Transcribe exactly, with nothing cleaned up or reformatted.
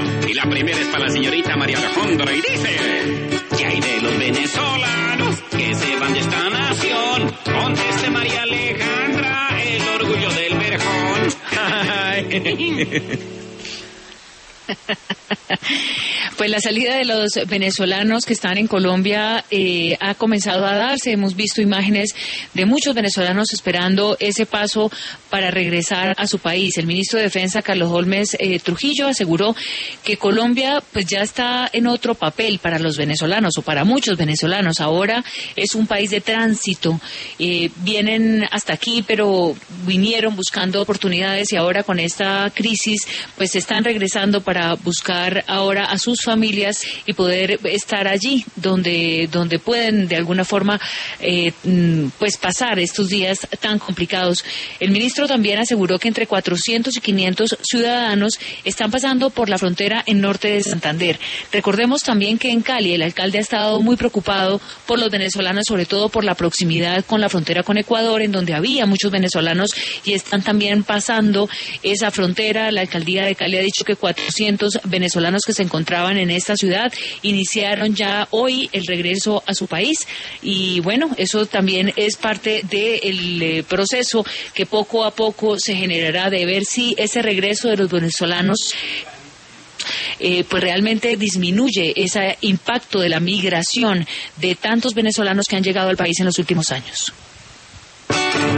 Y la primera es para la señorita María Alejandra y dice: ¿qué hay de los venezolanos que se van de esta nación? Conteste María Alejandra, el orgullo del verjón. Pues la salida de los venezolanos que están en Colombia eh, ha comenzado a darse. Hemos visto imágenes de muchos venezolanos esperando ese paso para regresar a su país. El ministro de Defensa, Carlos Holmes eh, Trujillo, aseguró que Colombia pues ya está en otro papel para los venezolanos o para muchos venezolanos. Ahora es un país de tránsito. Eh, vienen hasta aquí, pero vinieron buscando oportunidades y ahora con esta crisis pues están regresando para buscar ahora a sus familias y poder estar allí donde donde pueden de alguna forma eh, pues pasar estos días tan complicados. El ministro también aseguró que entre cuatrocientos y quinientos ciudadanos están pasando por la frontera en norte de Santander. Recordemos también que en Cali el alcalde ha estado muy preocupado por los venezolanos, sobre todo por la proximidad con la frontera con Ecuador, en donde había muchos venezolanos y están también pasando esa frontera. La alcaldía de Cali ha dicho que cuatrocientos venezolanos que se encontraban en esta ciudad iniciaron ya hoy el regreso a su país y bueno, eso también es parte del eh, proceso que poco a poco se generará de ver si ese regreso de los venezolanos Eh, pues realmente disminuye ese impacto de la migración de tantos venezolanos que han llegado al país en los últimos años.